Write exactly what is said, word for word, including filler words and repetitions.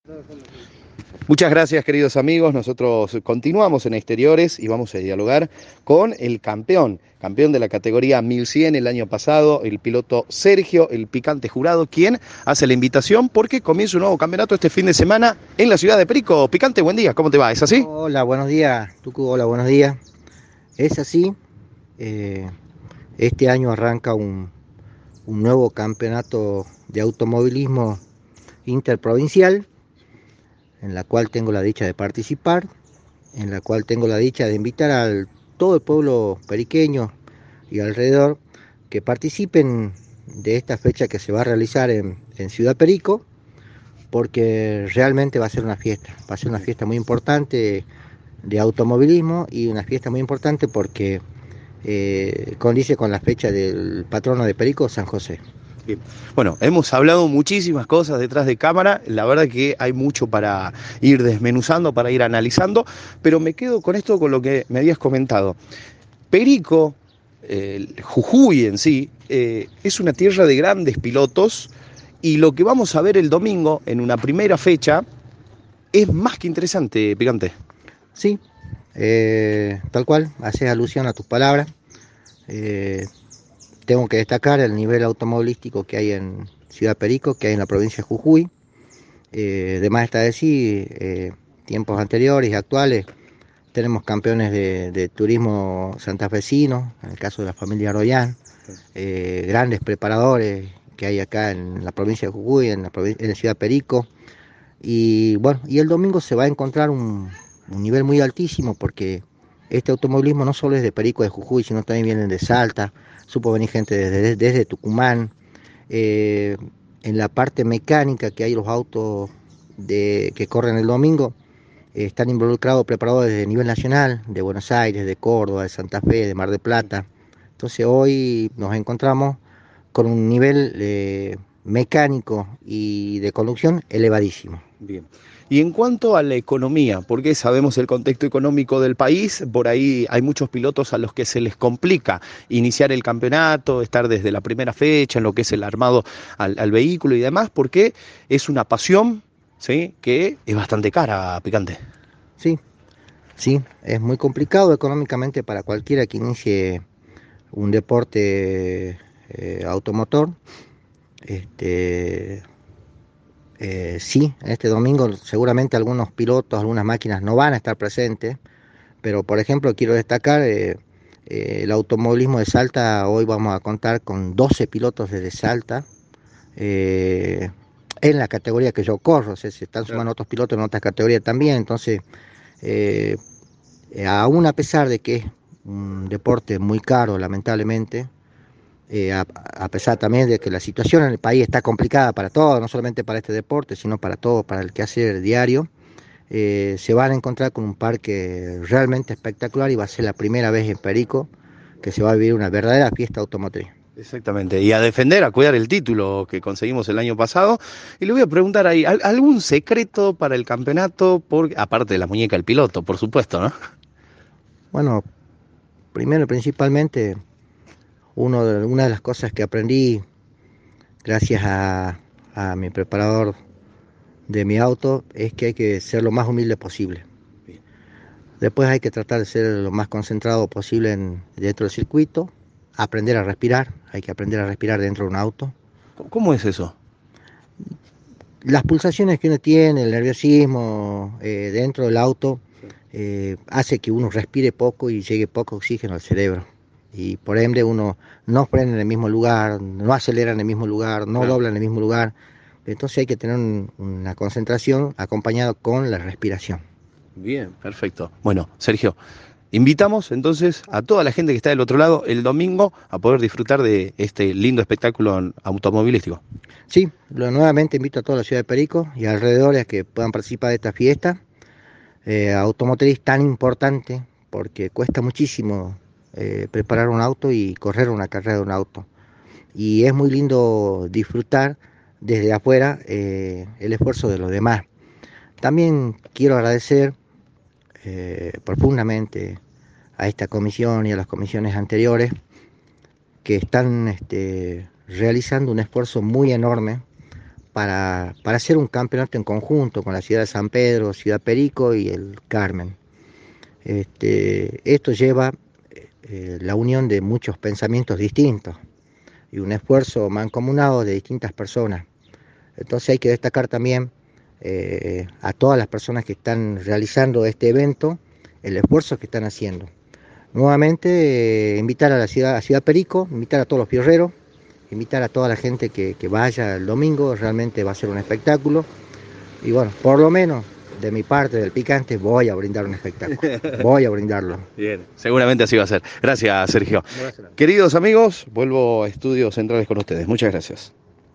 Muchas gracias, queridos amigos. Nosotros continuamos en exteriores y vamos a dialogar con el campeón, campeón de la categoría mil cien el año pasado, el piloto Sergio, el Picante Jurado, quien hace la invitación porque comienza un nuevo campeonato este fin de semana en la ciudad de Perico. Picante, buen día, ¿cómo te va? ¿Es así? Hola, buenos días, Tucu, hola, buenos días. Es así, eh, este año arranca un, un nuevo campeonato de automovilismo interprovincial, en la cual tengo la dicha de participar, en la cual tengo la dicha de invitar a todo el pueblo periqueño y alrededor que participen de esta fecha que se va a realizar en, en Ciudad Perico, porque realmente va a ser una fiesta, va a ser una fiesta muy importante de automovilismo y una fiesta muy importante porque eh, condice con la fecha del patrono de Perico, San José. Bien. Bueno, hemos hablado muchísimas cosas detrás de cámara, la verdad que hay mucho para ir desmenuzando, para ir analizando, pero me quedo con esto, con lo que me habías comentado. Perico, eh, Jujuy en sí, eh, es una tierra de grandes pilotos y lo que vamos a ver el domingo en una primera fecha es más que interesante, Picante. Sí, eh, tal cual, haces alusión a tus palabras. Eh, Tengo que destacar el nivel automovilístico que hay en Ciudad Perico, que hay en la provincia de Jujuy. Eh, de más está decir, eh, tiempos anteriores y actuales, tenemos campeones de, de turismo santafesino, en el caso de la familia Royán, eh, grandes preparadores que hay acá en la provincia de Jujuy, en la, en la ciudad de Perico. Y bueno, y el domingo se va a encontrar un, un nivel muy altísimo porque este automovilismo no solo es de Perico de Jujuy, sino también vienen de Salta, supo venir gente desde, desde Tucumán. Eh, en la parte mecánica que hay los autos de, que corren el domingo, eh, están involucrados preparadores de nivel nacional, de Buenos Aires, de Córdoba, de Santa Fe, de Mar del Plata. Entonces hoy nos encontramos con un nivel eh, mecánico y de conducción elevadísimo. Bien. Y en cuanto a la economía, porque sabemos el contexto económico del país, por ahí hay muchos pilotos a los que se les complica iniciar el campeonato, estar desde la primera fecha en lo que es el armado al, al vehículo y demás, porque es una pasión, ¿sí?, que es bastante cara, Picante. Sí, sí, es muy complicado económicamente para cualquiera que inicie un deporte eh, automotor. Este, eh, sí, este domingo seguramente algunos pilotos, algunas máquinas no van a estar presentes, pero por ejemplo quiero destacar eh, eh, el automovilismo de Salta. Hoy vamos a contar con doce pilotos desde Salta, eh, en la categoría que yo corro. O sea, se están sumando otros pilotos en otras categorías también. Entonces, eh, aún a pesar de que es un deporte muy caro, lamentablemente, eh, a, a pesar también de que la situación en el país está complicada para todos, no solamente para este deporte, sino para todo, para el quehacer diario, eh, se van a encontrar con un parque realmente espectacular y va a ser la primera vez en Perico que se va a vivir una verdadera fiesta automotriz. Exactamente, y a defender, a cuidar el título que conseguimos el año pasado. Y le voy a preguntar ahí, ¿algún secreto para el campeonato? Por, aparte de la muñeca del piloto, por supuesto, ¿no? Bueno, primero y principalmente, uno de, una de las cosas que aprendí gracias a, a mi preparador de mi auto es que hay que ser lo más humilde posible. Después hay que tratar de ser lo más concentrado posible en, dentro del circuito, aprender a respirar, hay que aprender a respirar dentro de un auto. ¿Cómo es eso? Las pulsaciones que uno tiene, el nerviosismo eh, dentro del auto, eh, hace que uno respire poco y llegue poco oxígeno al cerebro. Y por ende uno no frena en el mismo lugar, no acelera en el mismo lugar, no Claro. dobla en el mismo lugar. Entonces hay que tener un, una concentración acompañada con la respiración. Bien, perfecto. Bueno, Sergio, invitamos entonces a toda la gente que está del otro lado el domingo a poder disfrutar de este lindo espectáculo automovilístico. Sí, lo, nuevamente invito a toda la ciudad de Perico y alrededores a que puedan participar de esta fiesta eh, automotriz tan importante, porque cuesta muchísimo eh, preparar un auto y correr una carrera de un auto. Y es muy lindo disfrutar desde afuera eh, el esfuerzo de los demás. También quiero agradecer eh, profundamente a esta comisión y a las comisiones anteriores que están este, realizando un esfuerzo muy enorme para, para hacer un campeonato en conjunto con la ciudad de San Pedro, Ciudad Perico y el Carmen. Este, esto lleva eh, la unión de muchos pensamientos distintos y un esfuerzo mancomunado de distintas personas. Entonces hay que destacar también eh, a todas las personas que están realizando este evento, el esfuerzo que están haciendo. Nuevamente eh, invitar a la ciudad, a Ciudad Perico, invitar a todos los fierreros, invitar a toda la gente que, que vaya el domingo, realmente va a ser un espectáculo. Y bueno, por lo menos de mi parte, del Picante, voy a brindar un espectáculo, voy a brindarlo. Bien, seguramente así va a ser. Gracias, Sergio. Gracias. Queridos amigos, vuelvo a Estudios Centrales con ustedes. Muchas gracias.